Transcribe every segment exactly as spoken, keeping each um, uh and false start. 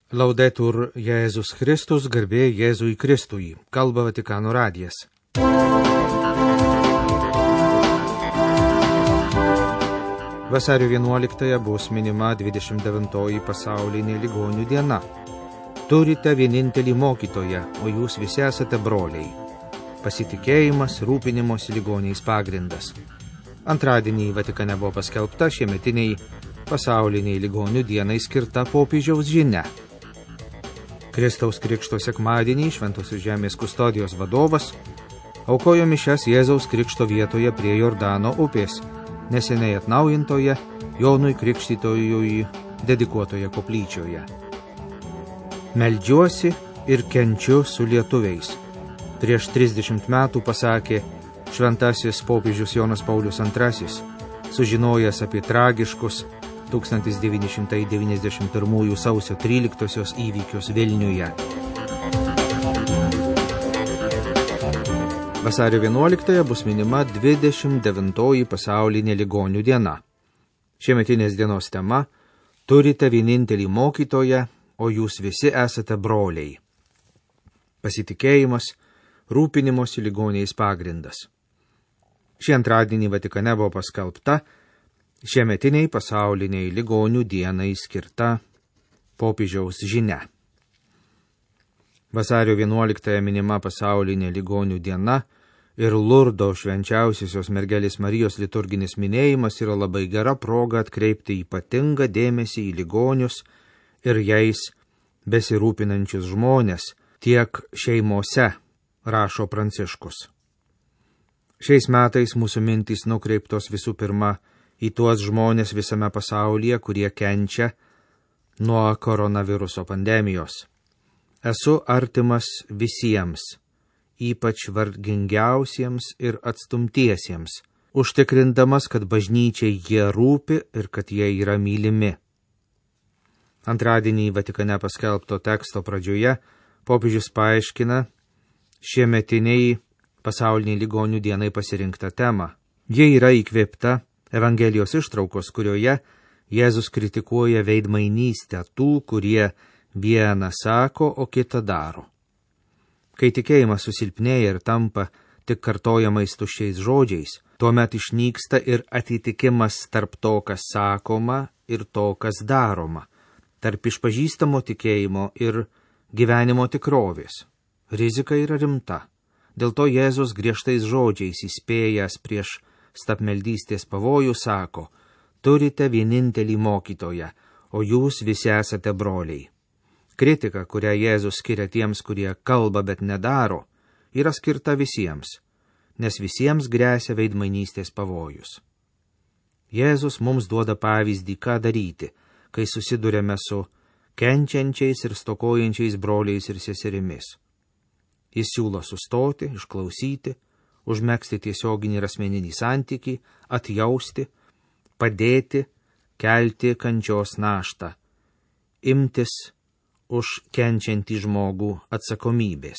Laudetur Jėzus Kristus, garbė Jėzui Kristui, kalba Vatikano radijas. Vasario vienuoliktąją bus minima dvidešimt devintoji pasaulinė ligonių diena. Turite vienintelį mokytoją, o jūs visi esate broliai. Pasitikėjimas, rūpinimosi ligoniais pagrindas. Antradienį Vatikane buvo paskelbta šiemetiniai pasauliniai ligonių dienai skirta popiežiaus žinia. Kristaus Krikšto sekmadienį Šventosios žemės kustodijos vadovas aukojo mišias Jėzaus Krikšto vietoje prie Jordano upės, neseniai atnaujintoje Jonui Krikštytojui dedikuotoje koplyčioje. Meldžiuosi ir kenčiu su lietuviais. Prieš trisdešimt metų pasakė šventasis popiežius Jonas Paulius antrasis, sužinojęs apie tragiškus tūkstantis devyni šimtai devyniasdešimt pirmųjų sausio tryliktosios įvykius Vilniuje. Vasario vienuoliktąją bus minima dvidešimt devintoji pasaulinė ligonių diena. Šiemetinės dienos tema – turite vienintelį mokytoją, o jūs visi esate broliai. Pasitikėjimas, rūpinimosi ligoniais pagrindas. Šį antradienį Vatikane buvo paskelbta šiemetiniai pasauliniai ligonių dienai skirta popiežiaus žinia. Vasario vienuoliktąją minima pasaulinė ligonių diena ir Lurdo švenčiausiosios mergelės Marijos liturginis minėjimas yra labai gera proga atkreipti ypatingą dėmesį į ligonius ir jais besirūpinančius žmonės tiek šeimose, rašo Pranciškus. Šiais metais mūsų mintys nukreiptos visų pirma į tuos žmonės visame pasaulyje, kurie kenčia nuo koronaviruso pandemijos. Esu artimas visiems, ypač vargingiausiems ir atstumtiesiems, užtikrindamas, kad bažnyčiai jie rūpi ir kad jie yra mylimi. Antradienį Vatikane paskelbto teksto pradžioje popiežius paaiškina šiemetiniai pasauliniai ligonių dienai pasirinktą temą. Ji yra įkvėpta Evangelijos ištraukos, kurioje Jėzus kritikuoja veidmainystę tų, kurie vieną sako, o kitą daro. Kai tikėjimas susilpnėja ir tampa tik kartojamais tuščiais žodžiais, tuomet išnyksta ir atitikimas tarp to, kas sakoma, ir to, kas daroma, tarp išpažįstamo tikėjimo ir gyvenimo tikrovės. Rizika yra rimta. Dėl to Jėzus griežtais žodžiais įspėjęs prieš stabmeldystės pavojų sako, turite vienintelį mokytoją, o jūs visi esate broliai. Kritika, kurią Jėzus skiria tiems, kurie kalba, bet nedaro, yra skirta visiems, nes visiems gresia veidmainystės pavojus. Jėzus mums duoda pavyzdį, ką daryti, kai susidurėme su kenčiančiais ir stokojančiais broliais ir seserimis. Jis siūlo sustoti, išklausyti, užmegzti tiesioginį ir asmeninį santykį, atjausti, padėti, kelti kančios naštą, imtis už kenčiantį žmogų atsakomybės.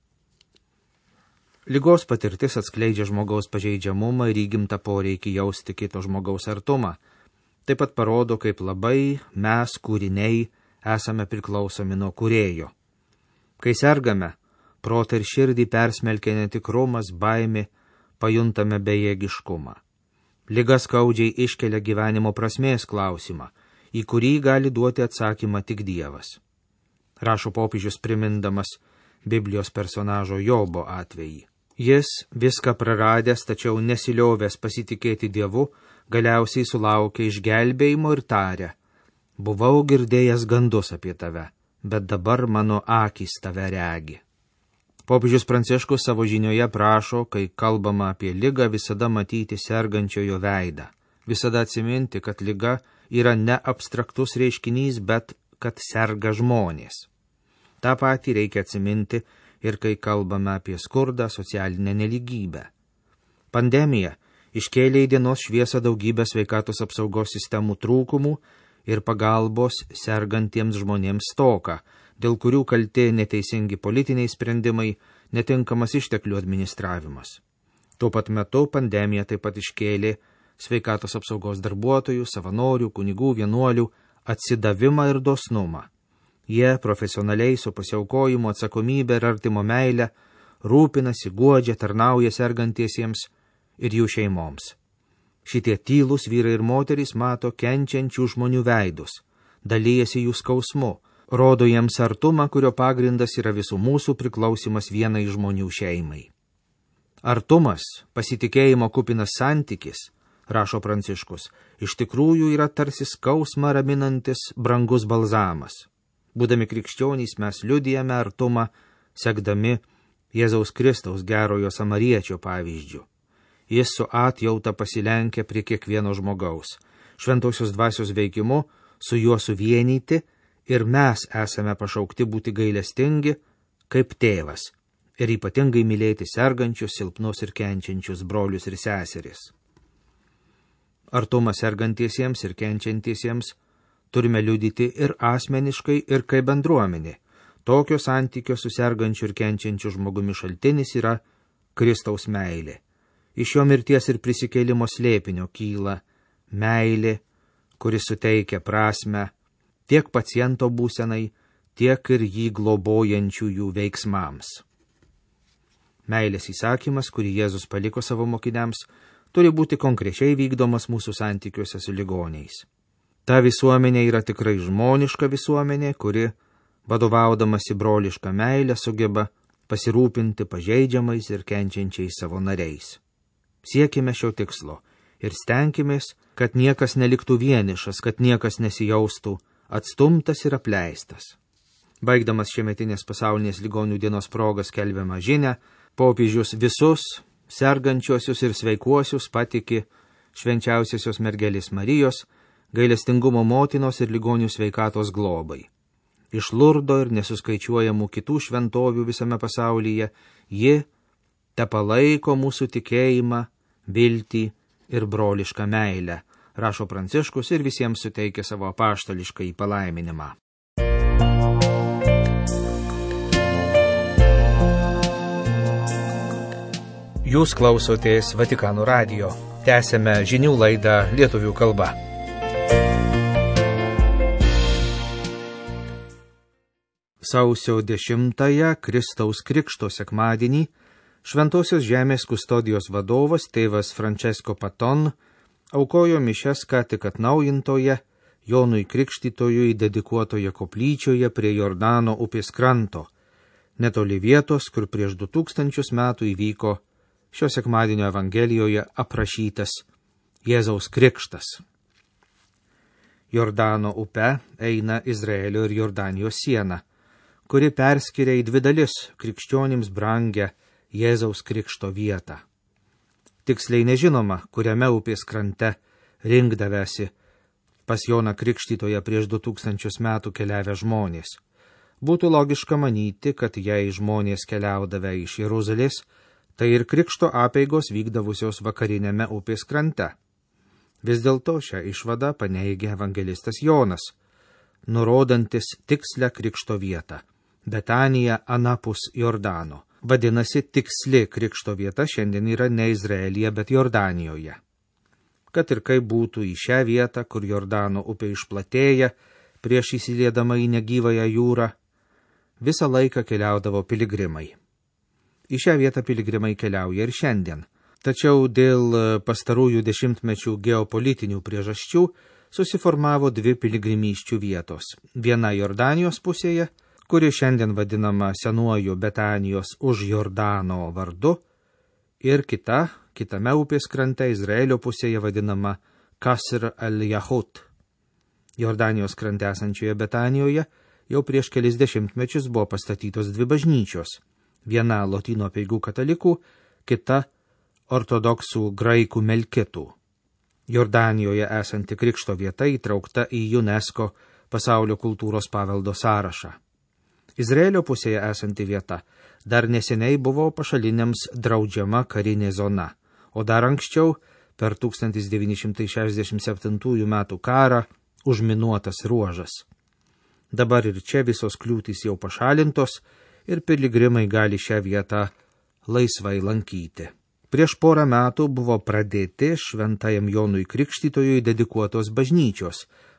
Ligos patirtis atskleidžia žmogaus pažeidžiamumą ir įgimtą poreikį jausti kito žmogaus artumą. Taip pat parodo, kaip labai mes, kūriniai, esame priklausomi nuo kūrėjo. Kai sergame, protą ir širdį persmelkia netikrumas, baimė, pajuntame bejėgiškumą. Liga skaudžiai iškelia gyvenimo prasmės klausimą, į kurį gali duoti atsakymą tik Dievas. Rašo popiežius primindamas Biblijos personažo Jobo atvejį. Jis, viską praradęs, tačiau nesiliovęs pasitikėti Dievu, galiausiai sulaukė išgelbėjimo ir tarė, buvau girdėjęs gandus apie tave, bet dabar mano akys tave regi. Popiežius Pranciškus savo žinioje prašo, kai kalbama apie ligą, visada matyti sergančiojo veidą. Visada atsiminti, kad liga yra ne abstraktus reiškinys, bet kad serga žmonės. Ta patį reikia atsiminti ir kai kalbame apie skurdą, socialinę nelygybę. Pandemija iškėlė į dienos šviesą daugybę sveikatos apsaugos sistemų trūkumų ir pagalbos sergantiems žmonėms stoką, dėl kurių kalti neteisingi politiniai sprendimai, netinkamas išteklių administravimas. Tuo pat metu pandemija taip pat iškėlė sveikatos apsaugos darbuotojų, savanorių, kunigų, vienuolių atsidavimą ir dosnumą. Jie profesionaliai su pasiaukojimu, atsakomybė ir artimo meile rūpinasi, guodžia, tarnauja sergantiesiems ir jų šeimoms. Šitie tylūs vyrai ir moterys mato kenčiančių žmonių veidus, dalyjasi jų skausmu, rodo jiems artumą, kurio pagrindas yra visų mūsų priklausimas vienai žmonių šeimai. Artumas, pasitikėjimo kupinas santykis, rašo Pranciškus, iš tikrųjų yra tarsi skausmą raminantis brangus balzamas. Būdami krikščionys mes liudijame artumą, sekdami Jėzaus Kristaus gerojo samariečio pavyzdžiu. Jis su atjauta pasilenkia prie kiekvieno žmogaus. Šventosios dvasios veikimu su juo suvienyti ir mes esame pašaukti būti gailestingi kaip tėvas ir ypatingai mylėti sergančius, silpnus ir kenčiančius brolius ir seseris. Artumą sergantiesiems ir kenčiantiesiems turime liudyti ir asmeniškai, ir kaip bendruomenė. Tokio santykio su sergančiu ir kenčiančiu žmogumi šaltinis yra Kristaus meilė. Iš jo mirties ir prisikėlimo slėpinio kyla meilė, kuris suteikia prasmę tiek paciento būsenai, tiek ir jį globojančiųjų veiksmams. Meilės įsakymas, kurį Jėzus paliko savo mokiniams, turi būti konkrečiai vykdomas mūsų santykiuose su ligoniais. Ta visuomenė yra tikrai žmoniška visuomenė, kuri, vadovaudamasi brolišką meilę, sugeba pasirūpinti pažeidžiamais ir kenčiančiais savo nariais. Siekime šio tikslo ir stenkimės, kad niekas neliktų vienišas, kad niekas nesijaustų atstumtas ir apleistas. Baigdamas šiemetinės pasaulinės ligonių dienos progas skelbiamą žinią, popiežius visus sergančiosius ir sveikuosius patiki švenčiausiosios mergelės Marijos, gailestingumo motinos ir ligonių sveikatos globai. Iš Lurdo ir nesuskaičiuojamų kitų šventovių visame pasaulyje ji tepalaiko mūsų tikėjimą, viltį ir brolišką meilę, rašo Pranciškus ir visiems suteikia savo apaštališką palaiminimą. Jūs klausotės Vatikano radijo. Tęsėme žinių laidą lietuvių kalba. Sausio dešimtąją Kristaus Krikšto sekmadienį Šventosios žemės kustodijos vadovas tėvas Francesco Paton aukojo mišias ką tik atnaujintoje Jonui Krikštytojui dedikuotoje koplyčioje prie Jordano upės kranto, netoli vietos, kur prieš du tūkstančius metų įvyko šio sekmadienio Evangelijoje aprašytas Jėzaus Krikštas. Jordano upe eina Izraelio ir Jordanijos siena, kuri perskiria į dvi dalis krikščionims brangę Jėzaus Krikšto vietą. Tiksliai nežinoma, kuriame upės krante rinkdavęsi pas Joną Krikštytoją prieš du tūkstančius metų keliavę žmonės. Būtų logiška manyti, kad jei žmonės keliaudavę iš Jeruzalės, tai ir krikšto apeigos vykdavusios vakarinėme upės krante. Vis dėlto šią išvadą paneigia evangelistas Jonas, nurodantis tikslę krikšto vietą – Betanija anapus Jordano. Vadinasi, tiksli krikšto vieta šiandien yra ne Izraelyje, bet Jordanijoje. Kad ir kaip būtų į šią vietą, kur Jordano upė išplatėja, prieš įsiliedama į negyvąją jūrą, visą laiką keliaudavo piligrimai. Į šią vietą piligrimai keliauja ir šiandien. Tačiau dėl pastarųjų dešimtmečių geopolitinių priežasčių susiformavo dvi piligrimysčių vietos. Viena Jordanijos pusėje, kuri šiandien vadinama senuoju Betanijos už Jordano vardu, ir kita, kitame upės krante Izraelio pusėje vadinama Kasr al-Yahut. Jordanijos krante esančioje Betanijoje jau prieš kelis dešimtmečius buvo pastatytos dvi bažnyčios, viena lotynų apeigų katalikų, kita ortodoksų graikų melkitų. Jordanijoje esanti krikšto vieta įtraukta į UNESCO pasaulio kultūros paveldo sąrašą. Izraelio pusėje esanti vieta dar neseniai buvo pašaliniams draudžiama karinė zona, o dar anksčiau, per tūkstantis devyni šimtai šešiasdešimt septintųjų metų karą, užminuotas ruožas. Dabar ir čia visos kliūtys jau pašalintos ir piligrimai gali šią vietą laisvai lankyti. Prieš porą metų buvo pradėti šventajam Jonui Krikštytojui dedikuotos bažnyčios,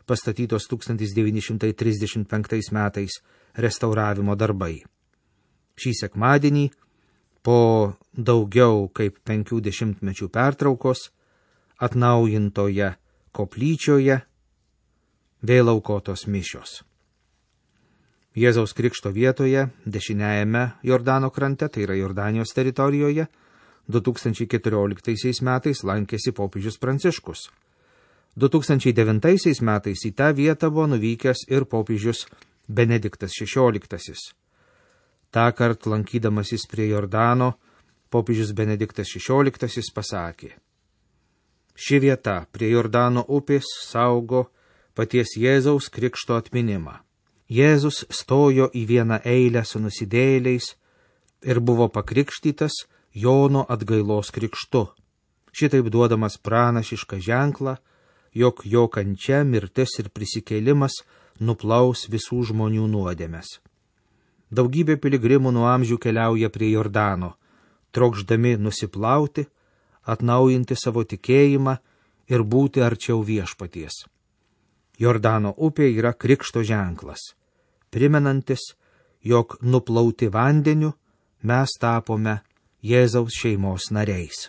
pastatytos tūkstantis devyni šimtai trisdešimt penktais metais restauravimo darbai. Šį sekmadienį, po daugiau kaip penkių dešimtmečių pertraukos, atnaujintoje koplyčioje vėl aukotos mišios. Jėzaus krikšto vietoje, dešiniajame Jordano krante, tai yra Jordanijos teritorijoje, du tūkstančiai keturioliktaisiais metais lankėsi popiežius Pranciškus. du tūkstančiai devintaisiais metais į tą vietą buvo nuvykęs ir popiežius Benediktas šešioliktasis. Ta kart lankydamasis prie Jordano, popiežius Benediktas šešioliktasis pasakė: ši vieta prie Jordano upės saugo paties Jėzaus krikšto atminimą. Jėzus stojo į vieną eilę su nusidėjėliais ir buvo pakrikštytas Jono atgailos krikštu, šitaip duodamas pranašišką ženklą, jog jo kančia, mirtis ir prisikėlimas nuplaus visų žmonių nuodėmes. Daugybė piligrimų nuo amžių keliauja prie Jordano, trokšdami nusiplauti, atnaujinti savo tikėjimą ir būti arčiau viešpaties. Jordano upė yra krikšto ženklas, primenantis, jog nuplauti vandeniu mes tapome Jėzaus šeimos nariais.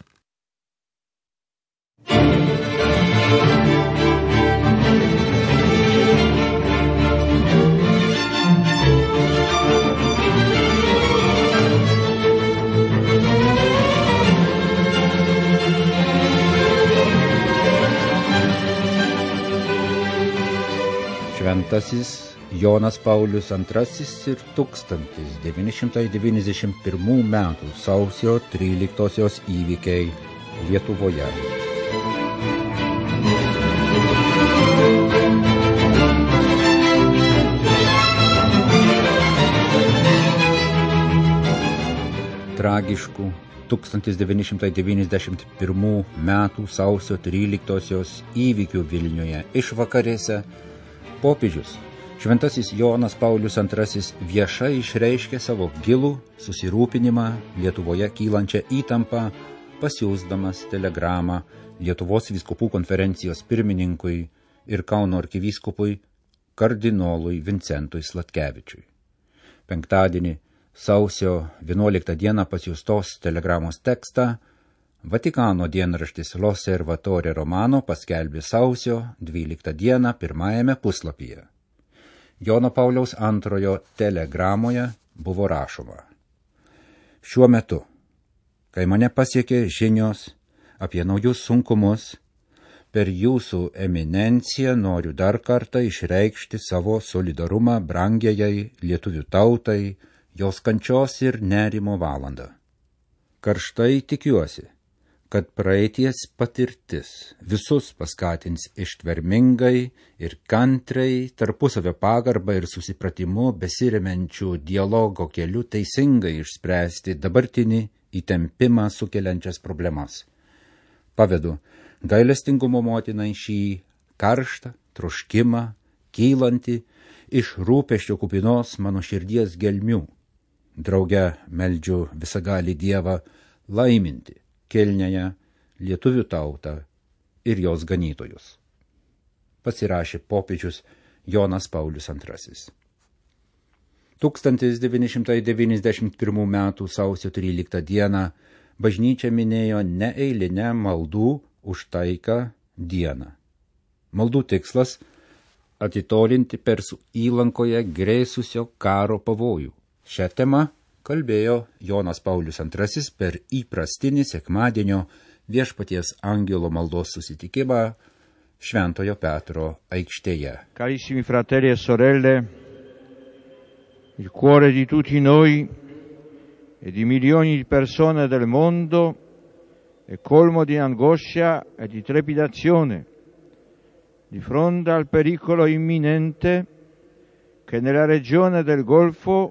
Šventasis Jonas Paulius antrasis ir tūkstantis devyni šimtai devyniasdešimt pirmų metų sausio tryliktosios įvykiai Lietuvoje. Tragiškų tūkstantis devyni šimtai devyniasdešimt pirmų metų sausio tryliktosios įvykių Vilniuje išvakarėse popiežius Šventasis Jonas Paulius antrasis viešai išreiškė savo gilų susirūpinimą Lietuvoje kylančią įtampą, pasiųsdamas telegramą Lietuvos vyskupų konferencijos pirmininkui ir Kauno arkivyskupui kardinolui Vincentui Sladkevičiui. Penktadienį, sausio vienuoliktą dieną pasiųstos telegramos tekstą Vatikano dienraštis L'Osservatore Romano paskelbė sausio dvyliktą dieną pirmajame puslapyje. Jono Pauliaus antrojo telegramoje buvo rašoma: šiuo metu, kai mane pasiekė žinios apie naujus sunkumus, per jūsų eminenciją noriu dar kartą išreikšti savo solidarumą brangiajai lietuvių tautai, jos kančios ir nerimo valandą. Karštai tikiuosi, kad praeities patirtis visus paskatins ištvermingai ir kantriai tarpusavio pagarbą ir susipratimu besiremiančių dialogo keliu teisingai išspręsti dabartinį įtempimą sukeliančias problemas. Pavedu gailestingumo motinai šį karštą troškimą, kylantį iš rūpesčio kupinos mano širdies gelmių. Drauge meldžiu visagalį Dievą laiminti kilniąją lietuvių tautą ir jos ganytojus. Pasirašė popiežius Jonas Paulius antrasis. tūkstantis devyni šimtai devyniasdešimt pirmų metų sausio tryliktą dieną bažnyčia minėjo neeilinę maldų už taiką dieną. Maldų tikslas – atitolinti Persų įlankoje grėsusio karo pavojų. Šią temą kalbėjo Jonas Paulius antrasis per įprastinį sekmadienio Viešpaties angelo maldos susitikimą Šventojo Petro aikštėje. Carissimi fratelli e sorelle, il cuore di tutti noi e di milioni di persone del mondo è colmo di angoscia e di trepidazione di fronte al pericolo imminente che nella regione del Golfo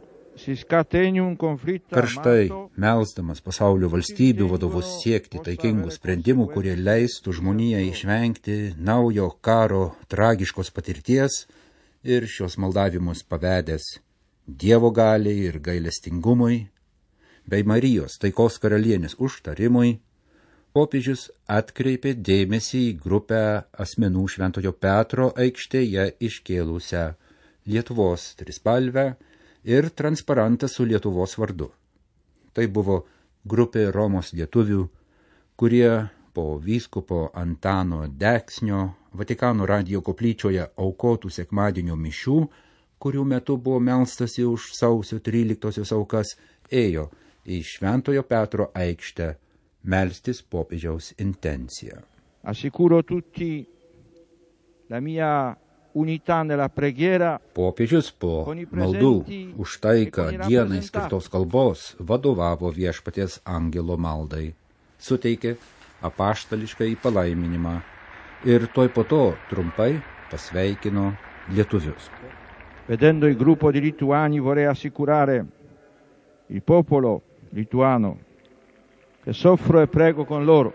Karštai melsdamas pasaulio valstybių vadovus siekti taikingų sprendimų, kurie leistų žmonijai išvengti naujo karo tragiškos patirties ir šios maldavimus pavedęs Dievo galiai ir gailestingumui, bei Marijos taikos karalienės užtarimui, popiežius atkreipė dėmesį į grupę asmenų Šventojo Petro aikštėje iškėlusią Lietuvos trispalvę ir transparantą su Lietuvos vardu. Tai buvo grupė Romos lietuvių, kurie po vyskupo Antano Deksnio Vatikano radijo koplyčioje aukotų sekmadienio mišių, kurių metu buvo melstasi už sausio tryliktosios aukas, ėjo į Šventojo Petro aikštę melstis popiežiaus intenciją. Assicuro tutti la mia unità nella preghiera. Popiežius po maldų už taiką dienai skirtos kalbos vadovavo Viešpaties angelo maldai, suteikė apaštališką palaiminimą ir tuoj po to trumpai pasveikino lietuvius. Vedendo il gruppo di lituani vorrei assicurare il popolo lituano che soffro e prego con loro.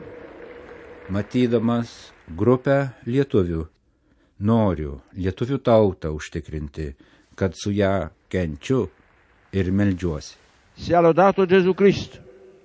Matydamas grupę lietuvių, noriu lietuvių tautą užtikrinti, kad su ją kenčiu ir meldžiuosi. Sia lodato Gesù Cristo.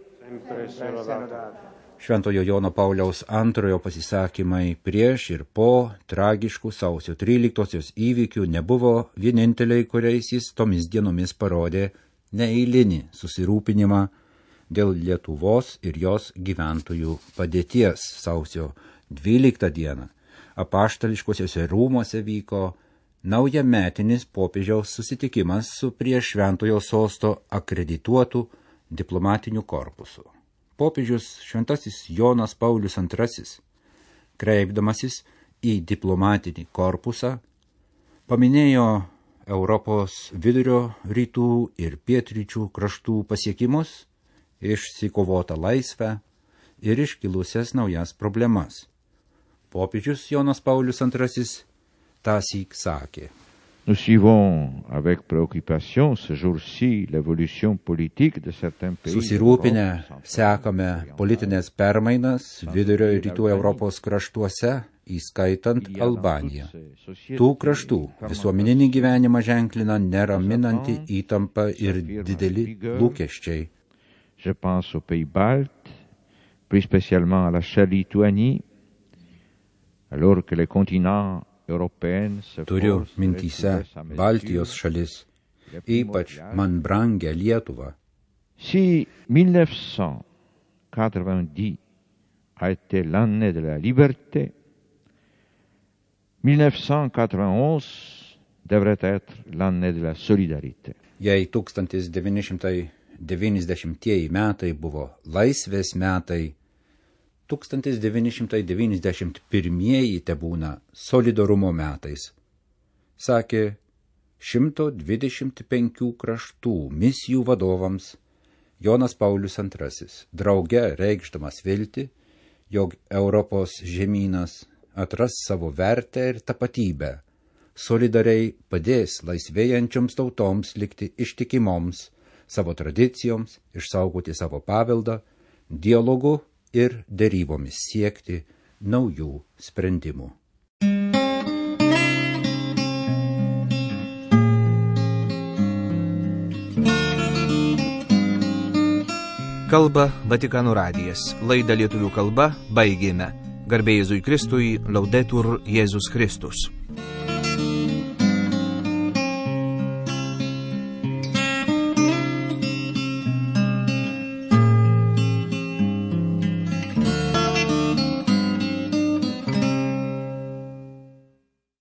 Šventojo Jono Pauliaus antrojo pasisakymai prieš ir po tragiškų sausio tryliktosios įvykių nebuvo vieninteliai, kuriais jis tomis dienomis parodė neeilinį susirūpinimą dėl Lietuvos ir jos gyventojų padėties. Sausio dvyliktą dieną apaštališkosiuose rūmuose vyko naujametinis popiežiaus susitikimas su prie Šventojo sosto akredituotų diplomatiniu korpusu. Popiežius Šventasis Jonas Paulius antrasis, kreipdamasis į diplomatinį korpusą, paminėjo Europos vidurio rytų ir pietryčių kraštų pasiekimus, išsikovotą laisvę ir iškilusias naujas problemas. Popiežius Jonas Paulius antrasis tąsyk sakė: Nous suivons avec préoccupation ce jour-ci l'évolution politique de certains pays. Susirūpinę sekame politinės permainas vidurio ir rytų Europos kraštuose, įskaitant Albaniją. Tų kraštų visuomeninį gyvenimą ženklina neraminanti įtampa ir dideli lūkesčiai. Je pense aux pays baltes, plus spécialement à la chère Lituanie, alors que les continents Turiu mintyse Baltijos šalis, ypač man brangę Lietuvą. Si mille neuf cent quatre-vingt-dix a été l'année de la liberté, mille neuf cent quatre-vingt-onze devrait être l'année de la solidarité. Jei tūkstantis devyni šimtai devyniasdešimtieji metai buvo laisvės metai, tūkstantis devyni šimtai devyniasdešimt pirmieji tebūna solidarumo metais, sakė šimto dvidešimt penkių kraštų misijų vadovams Jonas Paulius antrasis, drauge reikšdamas viltį, jog Europos žemynas atras savo vertę ir tapatybę, solidariai padės laisvėjančioms tautoms likti ištikimoms savo tradicijoms, išsaugoti savo paveldą, dialogu ir derybomis siekti naujų sprendimų. Kalba Vatikano radijas. Laidą lietuvių kalba baigėme. Garbė Jėzui Kristui, Laudetur Jėzus Kristus.